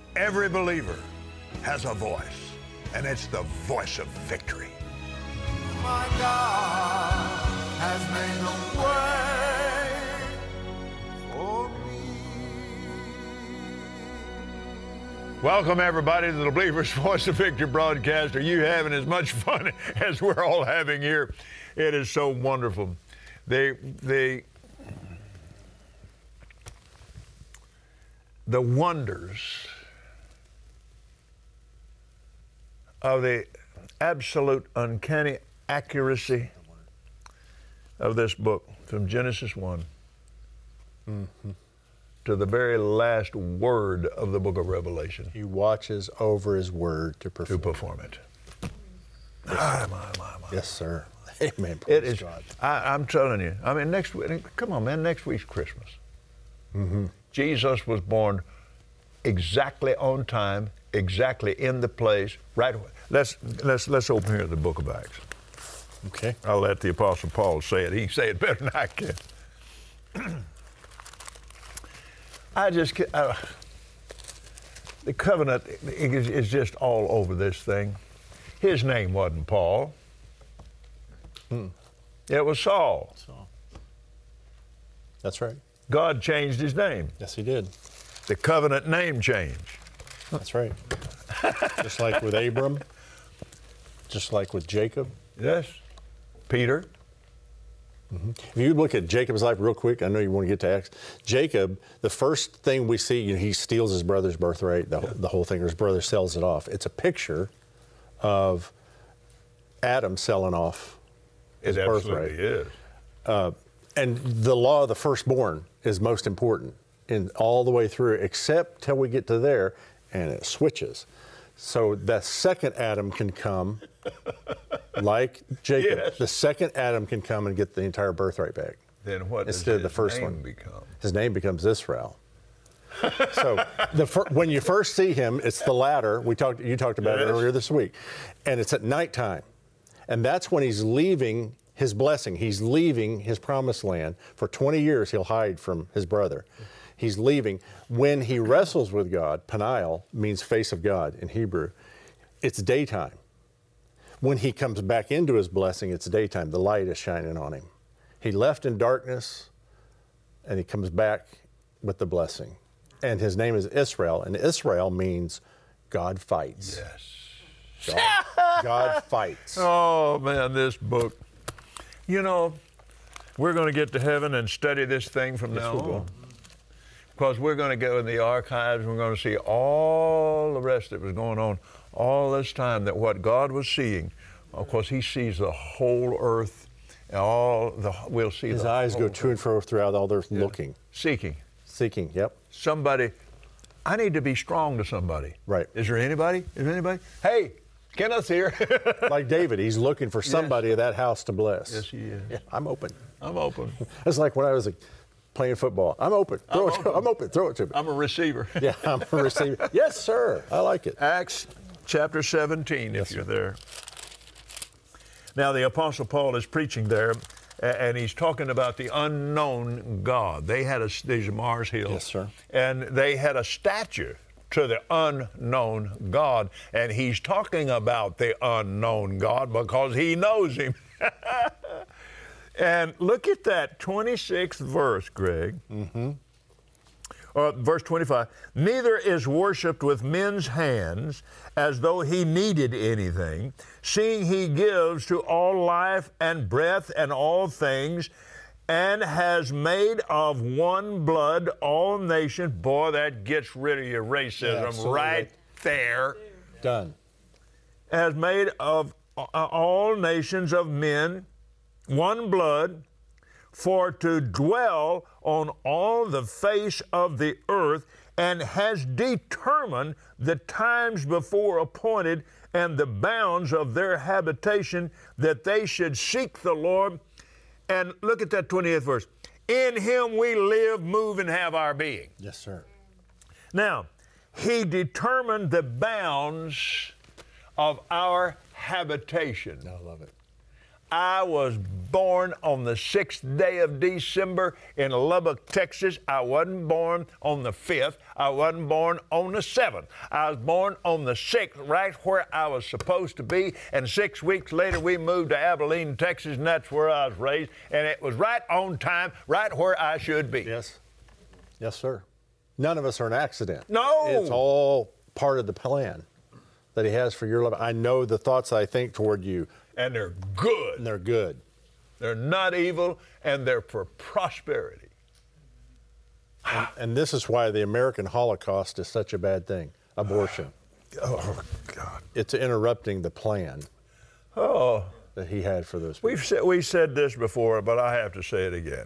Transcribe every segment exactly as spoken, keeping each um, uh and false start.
Every believer has a voice, and it's the voice of victory. My God has made a way for me. Welcome, everybody, to the Believer's Voice of Victory broadcast. Are you having as much fun as we're all having here? It is so wonderful. The, the, the wonders of the absolute uncanny accuracy of this book from Genesis one mm-hmm. to the very last word of the book of Revelation. He watches over his word to perform, to perform it. Yes, ah, my, my, my. Yes, sir. Amen. Praise it is, God. I, I'm telling you, I mean, next week, come on, man, next week's Christmas. Mm-hmm. Jesus was born exactly on time, exactly in the place, right away. Let's, let's, let's open here the book of Acts. Okay. I'll let the Apostle Paul say it. He can say it better than I can. I just, uh, the covenant is, is just all over this thing. His name wasn't Paul. Hmm. It was Saul. Saul. That's right. God changed his name. Yes, he did. The covenant name change. That's right. Just like with Abram, just like with Jacob. Yes. Peter. Mm-hmm. If you look at Jacob's life real quick, I know you want to get to Acts. Jacob, the first thing we see, you know, he steals his brother's birthright, the, yeah. the whole thing, or his brother sells it off. It's a picture of Adam selling off his it birthright. It absolutely is. Uh, and the law of the firstborn is most important in all the way through, except till we get to there, and it switches. So that second Adam can come, like Jacob. Yes. The second Adam can come and get the entire birthright back. Then what instead of the first name one become? His name becomes Israel. So the fir- when you first see him, it's the ladder. We talked. You talked about yes. it earlier this week, and it's at nighttime, and that's when he's leaving his blessing. He's leaving his promised land. For twenty years, he'll hide from his brother. He's leaving. When he wrestles with God, Peniel means face of God in Hebrew. It's daytime. When he comes back into his blessing, it's daytime. The light is shining on him. He left in darkness, and he comes back with the blessing. And his name is Israel, and Israel means God fights. Yes. God, God fights. Oh, man, this book. You know, we're going to get to heaven and study this thing from yes, now we on. will. Because we're going to go in the archives and we're going to see all the rest that was going on all this time, that what God was seeing. Of course, he sees the whole earth. And all the we'll see His the eyes whole go to and fro throughout all the earth, yeah. looking. Seeking. Seeking, yep. Somebody, I need to be strong to somebody. Right. Is there anybody? Is there anybody? Hey, Kenneth's here. Like David, he's looking for somebody yes. of that house to bless. Yes, he is. Yeah, I'm open. I'm open. It's like when I was a playing football. I'm open. Throw I'm it. open. I'm open. Throw it to me. I'm a receiver. Yeah, I'm a receiver. Yes, sir. I like it. Acts chapter seventeen, yes, if you're sir. there. Now, the Apostle Paul is preaching there, and he's talking about the unknown God. They had a, these Mars Hill. Yes, sir. And they had a statue to the unknown God. And he's talking about the unknown God because he knows him. And look at that twenty-sixth verse, Greg. Mm-hmm. Uh, verse twenty-five, neither is worshipped with men's hands as though he needed anything, seeing he gives to all life and breath and all things, and has made of one blood all nations. Boy, that gets rid of your racism yeah, right there. Done. Has made of uh, all nations of men one blood, for to dwell on all the face of the earth, and has determined the times before appointed and the bounds of their habitation, that they should seek the Lord. And look at that twentieth verse. In him we live, move, and have our being. Yes, sir. Now, he determined the bounds of our habitation. I love it. I was born on the sixth day of December in Lubbock, Texas. I wasn't born on the fifth. I wasn't born on the seventh. I was born on the sixth, right where I was supposed to be. And six weeks later, we moved to Abilene, Texas, and that's where I was raised. And it was right on time, right where I should be. Yes. Yes, sir. None of us are an accident. No. It's all part of the plan that he has for your life. I know the thoughts I think toward you. And they're good. And they're good. They're not evil, and they're for prosperity. And, and this is why the American Holocaust is such a bad thing, abortion. Oh, God. It's interrupting the plan Oh. that he had for those people. We've said, we said this before, but I have to say it again.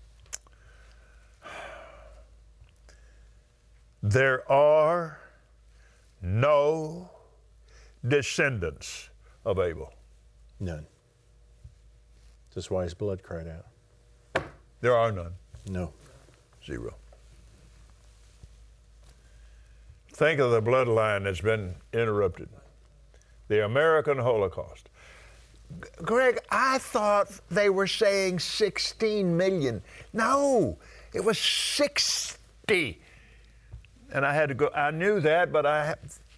There are no descendants of Abel. None. That's why his blood cried out. There are none. No. Zero. Think of the bloodline that's been interrupted. The American Holocaust. G- Greg, I thought they were saying sixteen million. No, it was sixty. And I had to go, I knew that, but I,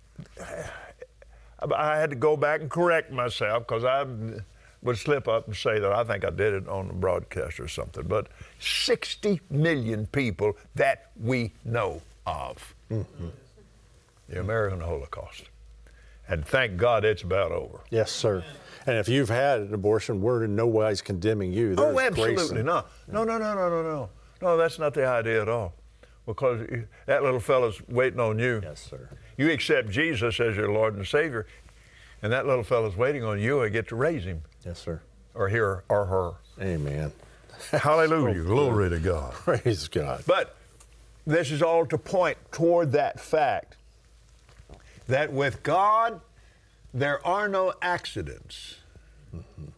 I had to go back and correct myself because I would slip up and say that I think I did it on the broadcast or something. But sixty million people that we know of. Mm-hmm. The American Holocaust. And thank God it's about over. Yes, sir. And if you've had an abortion, we're in no wise condemning you. There's Oh, absolutely grace and- not. No, no, no, no, no, no. No, that's not the idea at all. Because that little fella's waiting on you. Yes, sir. You accept Jesus as your Lord and Savior, and that little fella's waiting on you. I get to raise him. Yes, sir. Or here or her. Amen. Hallelujah. Glory to God. Praise God. But this is all to point toward that fact that with God, there are no accidents. Mm-hmm.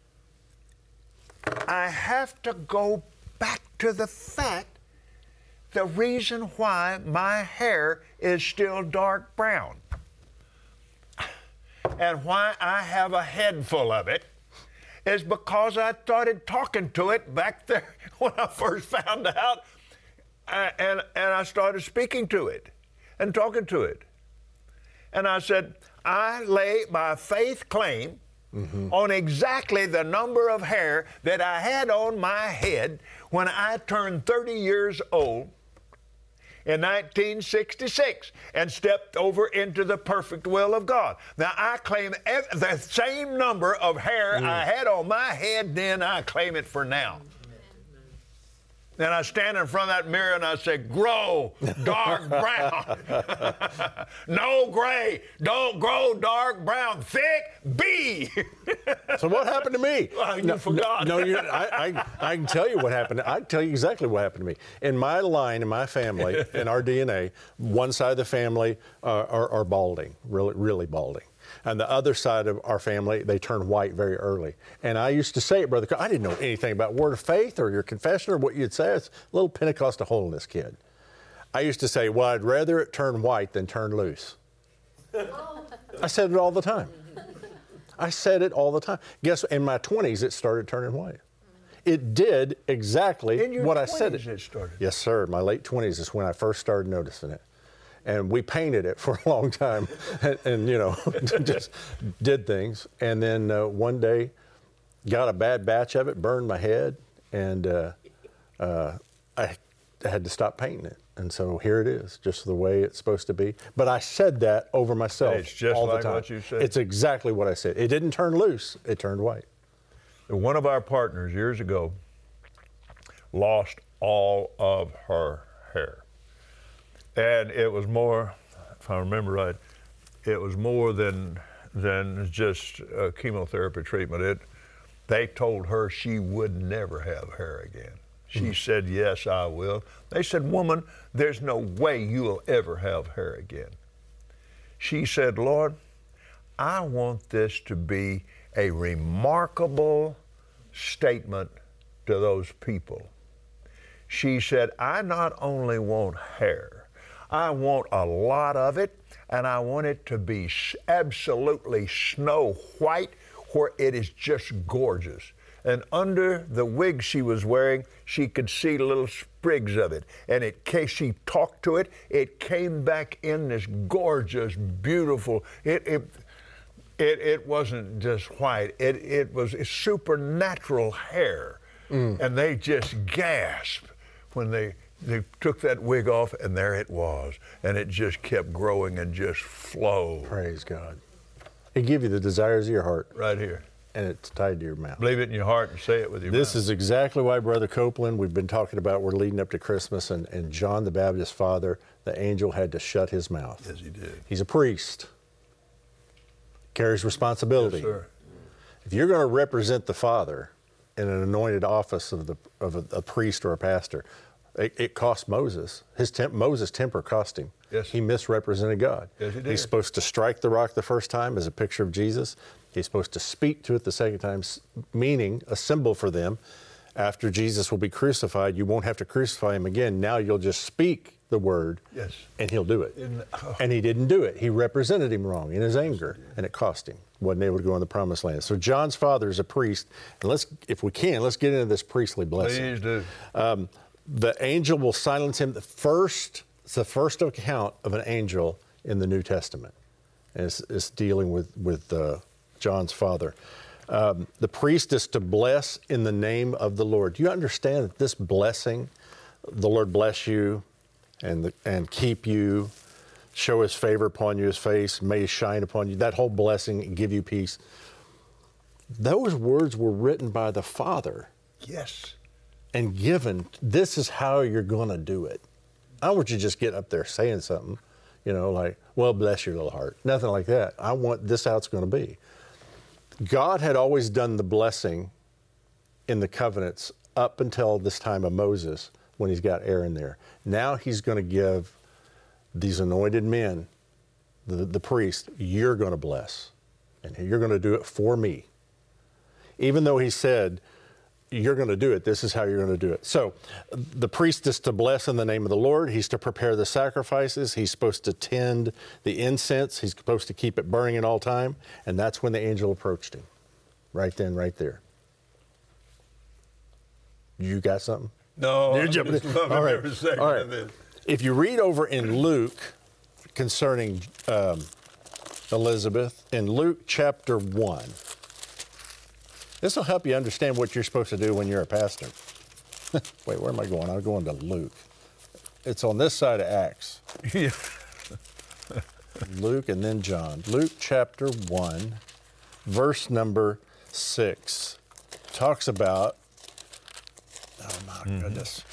I have to go back to the fact, the reason why my hair is still dark brown and why I have a head full of it is because I started talking to it back there when I first found out, uh, and, and I started speaking to it and talking to it. And I said, I lay my faith claim mm-hmm. on exactly the number of hair that I had on my head when I turned thirty years old in nineteen sixty-six and stepped over into the perfect will of God. Now, I claim ev- the same number of hair mm. I had on my head then, I claim it for now. Then I stand in front of that mirror and I say, grow dark brown. No gray. Don't grow dark brown. Thick B. So what happened to me? Well, you no, forgot. No, no you, I, I, I can tell you what happened. I can tell you exactly what happened to me. In my line, in my family, in our D N A, one side of the family uh, are, are balding, really, really balding. And the other side of our family, they turn white very early. And I used to say it, Brother, I didn't know anything about Word of Faith or your confession or what you'd say. It's a little Pentecostal holiness kid. I used to say, well, I'd rather it turn white than turn loose. I said it all the time. I said it all the time. Guess in my twenties, it started turning white. It did exactly in your what I said it. it started. Yes, sir. My late twenties is when I first started noticing it. And we painted it for a long time and, and you know, just did things. And then uh, one day got a bad batch of it, burned my head, and uh, uh, I had to stop painting it. And so here it is, just the way it's supposed to be. But I said that over myself It's just all the like time. what you said. It's exactly what I said. It didn't turn loose, it turned white. One of our partners years ago lost all of her hair. And it was more, if I remember right, it was more than than just uh, chemotherapy treatment. It, they told her she would never have hair again. She mm-hmm. said, yes, I will. They said, woman, there's no way you'll ever have hair again. She said, Lord, I want this to be a remarkable statement to those people. She said, I not only want hair, I want a lot of it, and I want it to be absolutely snow white where it is just gorgeous. And under the wig she was wearing, she could see little sprigs of it. And it came, she talked to it, it came back in this gorgeous, beautiful, it, it, it, it wasn't just white, it, it was supernatural hair. Mm. And they just gasped when they, they took that wig off, and there it was. And it just kept growing and just flowed. Praise God. It give you the desires of your heart. Right here. And it's tied to your mouth. Believe it in your heart and say it with your this mouth. Is exactly why, Brother Copeland, we've been talking about, we're leading up to Christmas, and, and John the Baptist's father, the angel had to shut his mouth. Yes, he did. He's a priest. Carries responsibility. Yes, sir. If you're going to represent the Father in an anointed office of, the, of a, a priest or a pastor, it, it cost Moses. His temp, Moses' temper cost him. Yes. He misrepresented God. Yes, he did. He's supposed to strike the rock the first time as a picture of Jesus. He's supposed to speak to it the second time, meaning a symbol for them. After Jesus will be crucified, you won't have to crucify him again. Now you'll just speak the word, yes, and he'll do it. In, oh. And he didn't do it. He represented him wrong in his anger, and it cost him. Wasn't able to go in the promised land. So John's father is a priest, and let's, if we can, let's get into this priestly blessing. Please do. Um, the angel will silence him. The first, it's the first account of an angel in the New Testament, and it's, it's dealing with with uh, John's father. Um, the priest is to bless in the name of the Lord. Do you understand that this blessing, the Lord bless you and the, and keep you, show his favor upon you, his face, may he shine upon you, that whole blessing and give you peace. Those words were written by the Father. Yes. And given, this is how you're going to do it. I don't want you to just get up there saying something, you know, like, well, bless your little heart. Nothing like that. I want this how it's going to be. God had always done the blessing in the covenants up until this time of Moses when he's got Aaron there. Now he's going to give these anointed men, the, the priest, you're going to bless. And you're going to do it for me. Even though he said, you're going to do it, this is how you're going to do it. So the priest is to bless in the name of the Lord. He's to prepare the sacrifices. He's supposed to tend the incense. He's supposed to keep it burning at all time. And that's when the angel approached him. Right then, right there. You got something? No, You're I'm jumping just in. loving All right. every second All right. of this. If you read over in Luke concerning um, Elizabeth, in Luke chapter one, this will help you understand what you're supposed to do when you're a pastor. Wait, where am I going? I'm going to Luke. It's on this side of Acts. Yeah. Luke and then John. Luke chapter one, verse number six, talks about, oh my mm-hmm. goodness.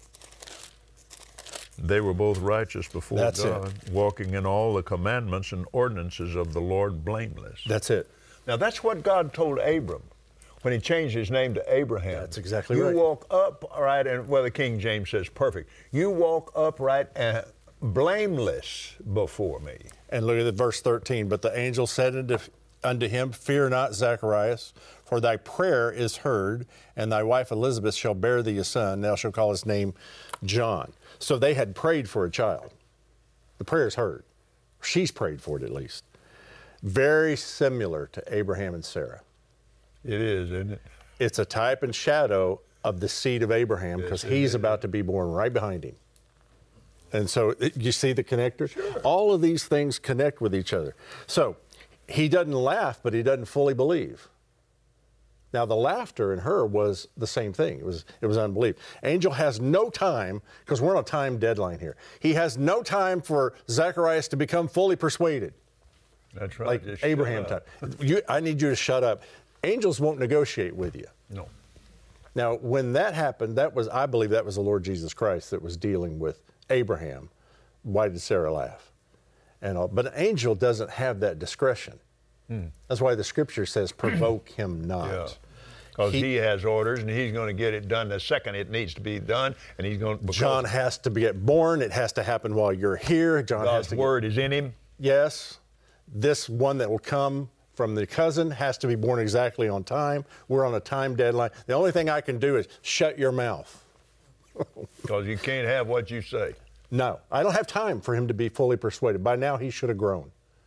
They were both righteous before That's God, it. walking in all the commandments and ordinances of the Lord blameless. That's it. Now that's what God told Abram when he changed his name to Abraham. That's exactly you right. You walk upright, and well, the King James says perfect. You walk upright and blameless before me. And look at the verse thirteen. But the angel said unto, unto him, fear not, Zacharias, for thy prayer is heard, and thy wife Elizabeth shall bear thee a son. Thou shalt call his name John. So they had prayed for a child. The prayer is heard. She's prayed for it at least. Very similar to Abraham and Sarah. It is, isn't it? It's a type and shadow of the seed of Abraham because yes, he's is. about to be born right behind him. And so it, you see the connector? Sure. All of these things connect with each other. So he doesn't laugh, but he doesn't fully believe. Now the laughter in her was the same thing. It was it was unbelief. Angel has no time, because we're on a time deadline here. He has no time for Zacharias to become fully persuaded. That's right. Like Just Abraham shut time. up. You, I need you to shut up. Angels won't negotiate with you. No. Now, when that happened, that was, I believe that was the Lord Jesus Christ that was dealing with Abraham. Why did Sarah laugh? And all, but an angel doesn't have that discretion. Hmm. That's why the scripture says, provoke him not. Yeah. Because he, he has orders, and he's going to get it done the second it needs to be done, and he's going to... John has to get born. It has to happen while you're here. John God's has to word get, is in him. Yes. This one that will come from the cousin has to be born exactly on time. We're on a time deadline. The only thing I can do is shut your mouth. Because you can't have what you say. No, I don't have time for him to be fully persuaded. By now, he should have grown.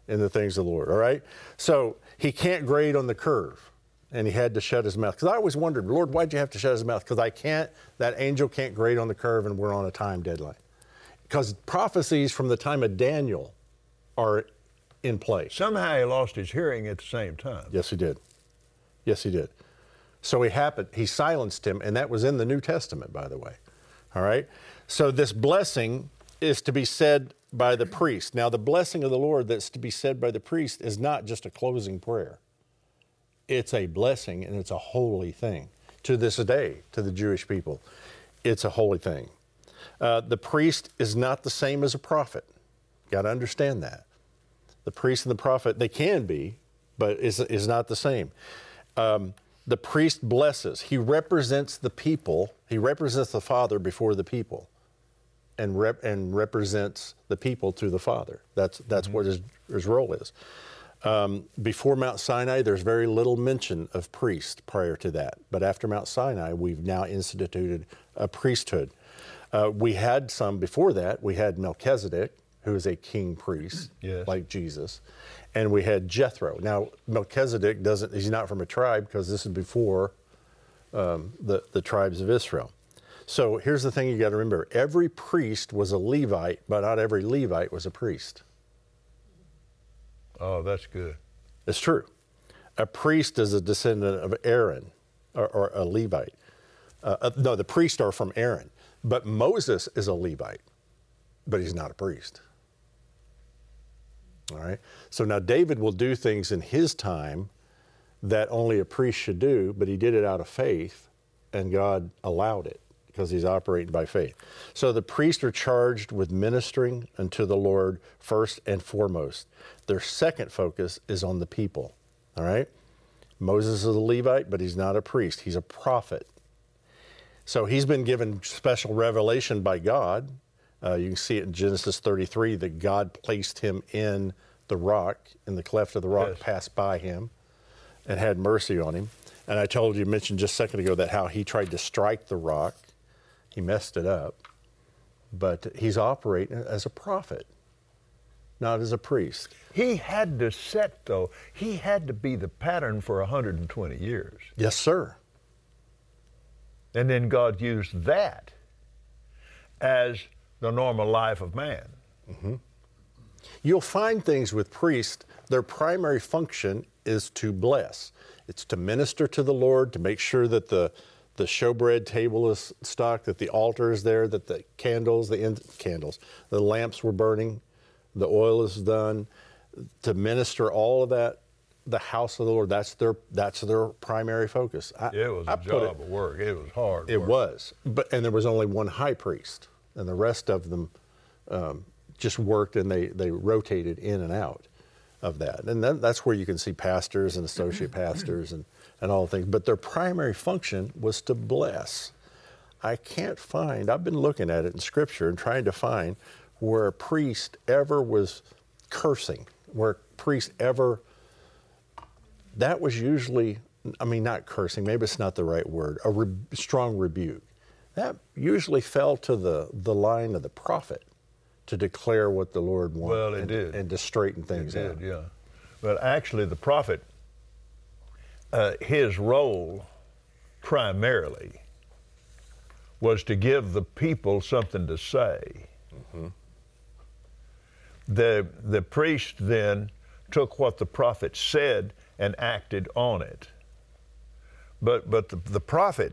in the things of the Lord, all right? So he can't grade on the curve, and he had to shut his mouth. Because I always wondered, Lord, why'd you have to shut his mouth? Because I can't, that angel can't grade on the curve, and we're on a time deadline. Because prophecies from the time of Daniel are in place. Somehow he lost his hearing at the same time. Yes, he did. Yes, he did. So he happened, he silenced him, and that was in the New Testament, by the way. All right? So this blessing is to be said by the priest. Now, the blessing of the Lord that's to be said by the priest is not just a closing prayer. It's a blessing, and it's a holy thing. To this day, to the Jewish people, it's a holy thing. Uh, the priest is not the same as a prophet. Got to understand that. The priest and the prophet, they can be, but is is not the same. Um, the priest blesses. He represents the people. He represents the Father before the people, and rep, and represents the people to the Father. That's that's mm-hmm. what his his role is. Um, before Mount Sinai, there's very little mention of priest prior to that. But after Mount Sinai, we've now instituted a priesthood. Uh, we had some before that. We had Melchizedek, who is a king priest, yes. like Jesus. And we had Jethro. Now, Melchizedek doesn't, he's not from a tribe because this is before um, the, the tribes of Israel. So here's the thing you got to remember. Every priest was a Levite, but not every Levite was a priest. Oh, that's good. It's true. A priest is a descendant of Aaron, or, or a Levite. Uh, uh, no, the priests are from Aaron. But Moses is a Levite, but he's not a priest. All right? So now David will do things in his time that only a priest should do, but he did it out of faith, and God allowed it because he's operating by faith. So the priests are charged with ministering unto the Lord first and foremost. Their second focus is on the people. All right? Moses is a Levite, but he's not a priest. He's a prophet. So he's been given special revelation by God. Uh, you can see it in Genesis thirty-three that God placed him in the rock, in the cleft of the rock, yes. passed by him, and had mercy on him. And I told you, mentioned just a second ago, that how he tried to strike the rock. He messed it up. But he's operating as a prophet, not as a priest. He had to set, though, he had to be the pattern for one hundred twenty years. Yes, sir. And then God used that as the normal life of man. Mm-hmm. You'll find things with priests, their primary function is to bless. It's to minister to the Lord, to make sure that the, the showbread table is stocked, that the altar is there, that the candles, the in, candles, the lamps were burning, the oil is done, to minister all of that. The house of the Lord, that's their that's their primary focus. I, it was a I job it, of work. It was hard It work. was. But and there was only one high priest, and the rest of them um, just worked, and they, they rotated in and out of that. And then that's where you can see pastors and associate pastors and, and all things. But their primary function was to bless. I can't find, I've been looking at it in Scripture and trying to find where a priest ever was cursing, where a priest ever... That was usually, I mean, not cursing, maybe it's not the right word, a re- strong rebuke. That usually fell to the, the line of the prophet to declare what the Lord wanted. Well, it and, did. And to straighten things it did, out. Yeah. But actually, the prophet, uh, his role primarily was to give the people something to say. Mm-hmm. The, the priest then took what the prophet said and acted on it. But but the, the prophet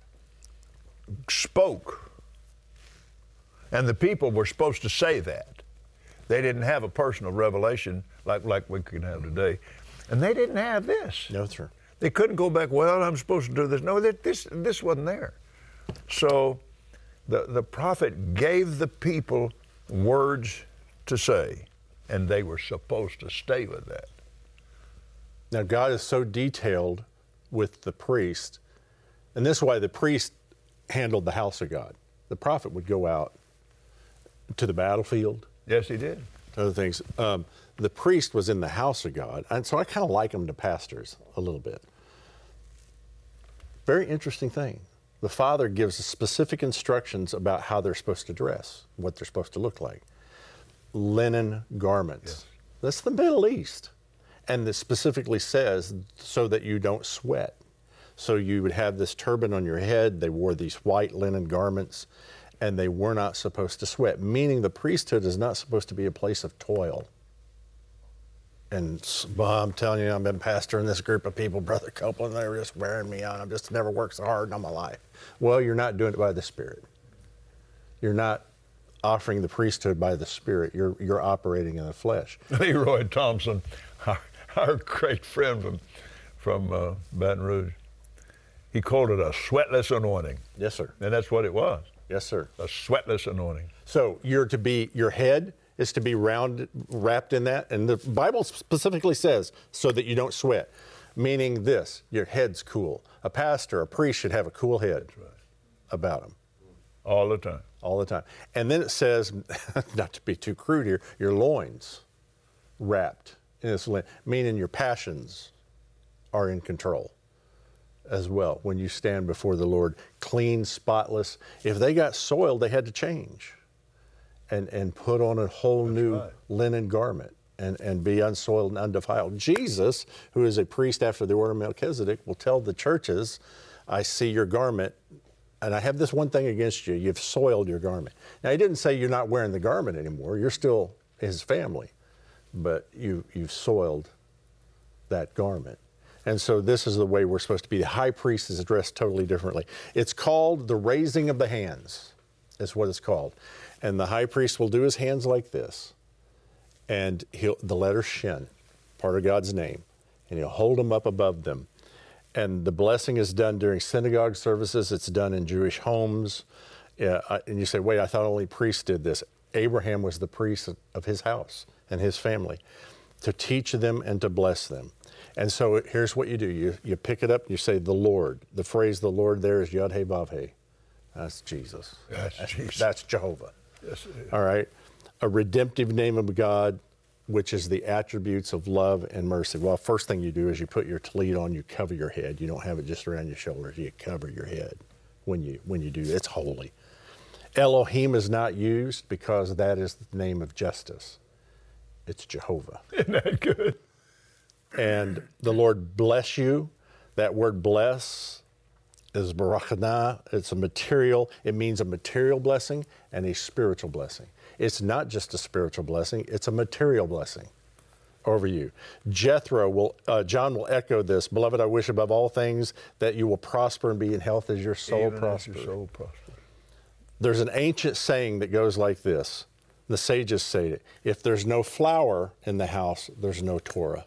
spoke, and the people were supposed to say that. They didn't have a personal revelation like, like we can have today. And they didn't have this. No, sir. They couldn't go back, well, I'm supposed to do this. No, this, this wasn't there. So the, the prophet gave the people words to say, and they were supposed to stay with that. Now, God is so detailed with the priest, and this is why the priest handled the house of God. The prophet would go out to the battlefield. Yes, he did. Other things. Um, the priest was in the house of God, and so I kind of like them to pastors a little bit. Very interesting thing. The father gives specific instructions about how they're supposed to dress, what they're supposed to look like. Linen garments. Yes. That's the Middle East. And this specifically says so that you don't sweat. So you would have this turban on your head. They wore these white linen garments, and they were not supposed to sweat, meaning the priesthood is not supposed to be a place of toil. And well, I'm telling you, I've been pastoring this group of people, Brother Copeland, they're just wearing me out. I've just never worked so hard in all my life. Well, you're not doing it by the Spirit. You're not offering the priesthood by the Spirit. You're you're operating in the flesh. Leroy Thompson, our, our great friend from, from uh, Baton Rouge, he called it a sweatless anointing. Yes, sir. And that's what it was. Yes, sir. A sweatless anointing. So you're to be, your head is to be round, wrapped in that. And the Bible specifically says, so that you don't sweat, meaning this, your head's cool. A pastor, a priest should have a cool head That's right. about him. All the time. All the time. And then it says, not to be too crude here, your loins wrapped in this linen, meaning your passions are in control as well when you stand before the Lord, clean, spotless. If they got soiled, they had to change and, and put on a whole That's new right. linen garment and, and be unsoiled and undefiled. Jesus, who is a priest after the order of Melchizedek, will tell the churches, I see your garment, and I have this one thing against you, you've soiled your garment. Now, he didn't say you're not wearing the garment anymore, you're still his family, but you, you've soiled that garment. And so this is the way we're supposed to be. The high priest is dressed totally differently. It's called the raising of the hands, is what it's called. And the high priest will do his hands like this, and he'll, the letter Shin, part of God's name, and he'll hold them up above them. And the blessing is done during synagogue services. It's done in Jewish homes. Uh, and you say, wait, I thought only priests did this. Abraham was the priest of his house and his family, to teach them and to bless them. And so here's what you do. You, you pick it up and you say, the Lord. The phrase the Lord there is Yod He Vav He. That's Jesus. That's, that's Jesus. That's Jehovah. Yes, it is. All right. A redemptive name of God, which is the attributes of love and mercy. Well, first thing you do is you put your tallit on, you cover your head. You don't have it just around your shoulders. You cover your head when you when you do. It's holy. Elohim is not used because that is the name of justice. It's Jehovah. Isn't that good? And the Lord bless you. That word bless is barakana. It's a material, it means a material blessing and a spiritual blessing. It's not just a spiritual blessing, it's a material blessing over you. Jethro will, uh, John will echo this, beloved, I wish above all things that you will prosper and be in health as your soul Even prospers. as your soul prospers. There's an ancient saying that goes like this. The sages say it. If there's no flour in the house, there's no Torah.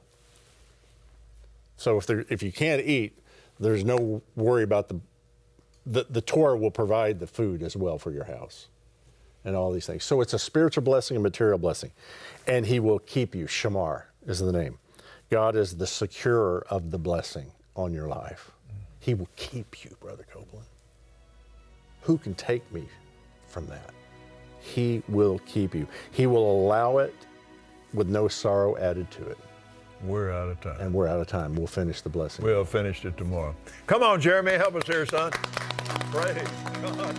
So if there, if you can't eat, there's no worry about the, the, the Torah will provide the food as well for your house and all these things. So it's a spiritual blessing, a material blessing. And he will keep you. Shamar is the name. God is the securer of the blessing on your life. He will keep you, Brother Copeland. Who can take me from that? He will keep you. He will allow it with no sorrow added to it. We're out of time. And we're out of time. We'll finish the blessing. We'll finish it tomorrow. Come on, Jeremy, help us here, son. Praise God.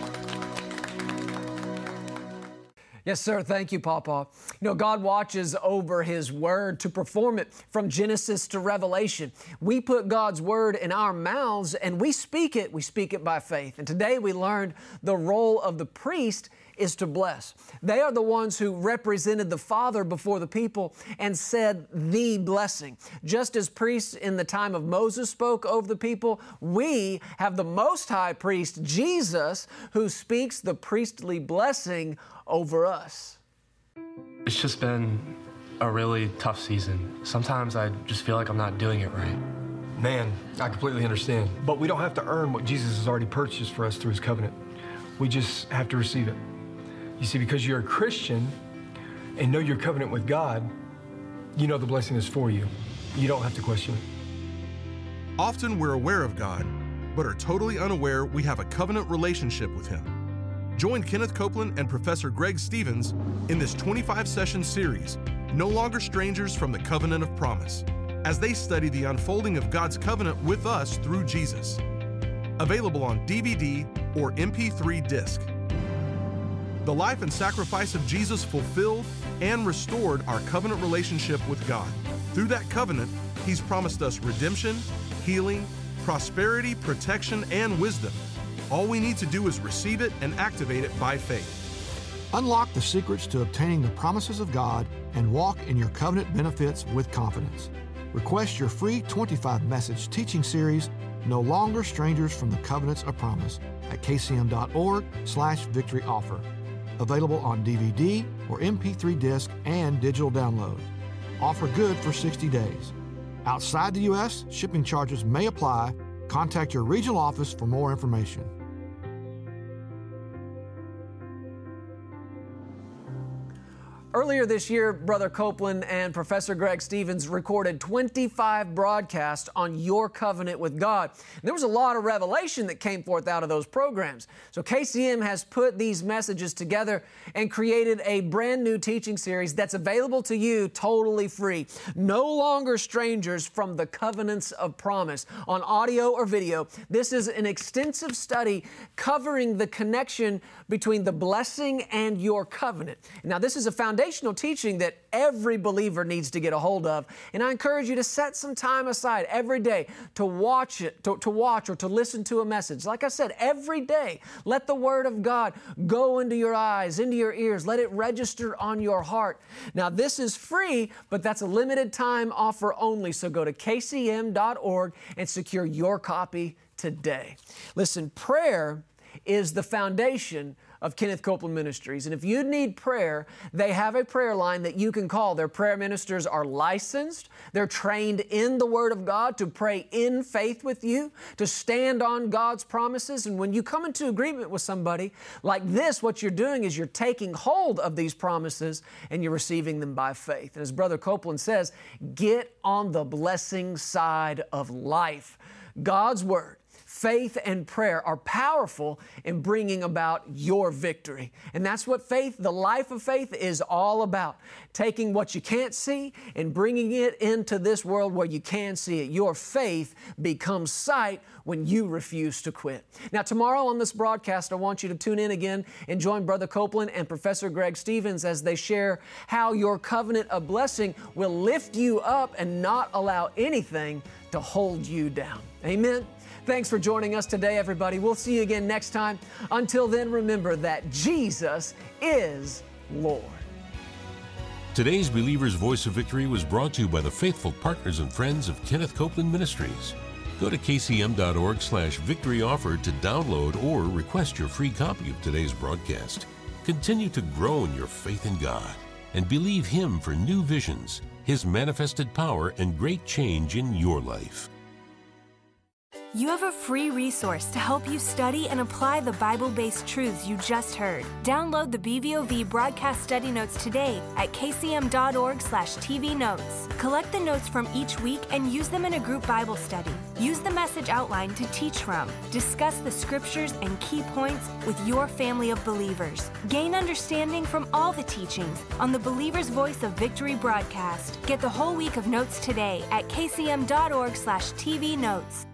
Yes, sir. Thank you, Papa. You know, God watches over His Word to perform it from Genesis to Revelation. We put God's Word in our mouths and we speak it. We speak it by faith. And today we learned the role of the priest is to bless. They are the ones who represented the Father before the people and said the blessing. Just as priests in the time of Moses spoke over the people, we have the Most High Priest, Jesus, who speaks the priestly blessing over us. It's just been a really tough season. Sometimes I just feel like I'm not doing it right. Man, I completely understand. But we don't have to earn what Jesus has already purchased for us through His covenant. We just have to receive it. You see, because you're a Christian and know your covenant with God, you know the blessing is for you. You don't have to question it. Often we're aware of God, but are totally unaware we have a covenant relationship with Him. Join Kenneth Copeland and Professor Greg Stevens in this twenty-five session series, No Longer Strangers from the Covenant of Promise, as they study the unfolding of God's covenant with us through Jesus. Available on D V D or M P three disc. The life and sacrifice of Jesus fulfilled and restored our covenant relationship with God. Through that covenant, He's promised us redemption, healing, prosperity, protection, and wisdom. All we need to do is receive it and activate it by faith. Unlock the secrets to obtaining the promises of God and walk in your covenant benefits with confidence. Request your free twenty-five message teaching series, No Longer Strangers from the Covenants of Promise, at kcm.org slash victory offer. Available on D V D or M P three disc and digital download. Offer good for sixty days. Outside the U S, shipping charges may apply. Contact your regional office for more information. Earlier this year, Brother Copeland and Professor Greg Stevens recorded twenty-five broadcasts on your covenant with God. And there was a lot of revelation that came forth out of those programs. So K C M has put these messages together and created a brand new teaching series that's available to you totally free. No longer strangers from the covenants of promise. On audio or video, this is an extensive study covering the connection between the blessing and your covenant. Now, this is a foundation teaching that every believer needs to get a hold of. And I encourage you to set some time aside every day to watch it, to, to watch or to listen to a message. Like I said, every day, let the Word of God go into your eyes, into your ears. Let it register on your heart. Now, this is free, but that's a limited time offer only. So go to k c m dot org and secure your copy today. Listen, prayer is the foundation of Kenneth Copeland Ministries. And if you need prayer, they have a prayer line that you can call. Their prayer ministers are licensed. They're trained in the Word of God to pray in faith with you, to stand on God's promises. And when you come into agreement with somebody like this, what you're doing is you're taking hold of these promises and you're receiving them by faith. And as Brother Copeland says, get on the blessing side of life. God's Word, faith and prayer are powerful in bringing about your victory. And that's what faith, the life of faith, is all about. Taking what you can't see and bringing it into this world where you can see it. Your faith becomes sight when you refuse to quit. Now, tomorrow on this broadcast, I want you to tune in again and join Brother Copeland and Professor Greg Stevens as they share how your covenant of blessing will lift you up and not allow anything to hold you down. Amen. Thanks for joining us today, everybody. We'll see you again next time. Until then, remember that Jesus is Lord. Today's Believer's Voice of Victory was brought to you by the faithful partners and friends of Kenneth Copeland Ministries. Go to k c m dot org slash victory offer to download or request your free copy of today's broadcast. Continue to grow in your faith in God and believe Him for new visions, His manifested power, and great change in your life. You have a free resource to help you study and apply the Bible-based truths you just heard. Download the B V O V broadcast study notes today at k c m dot org slash t v notes. Collect the notes from each week and use them in a group Bible study. Use the message outline to teach from. Discuss the scriptures and key points with your family of believers. Gain understanding from all the teachings on the Believer's Voice of Victory broadcast. Get the whole week of notes today at k c m dot org slash t v notes.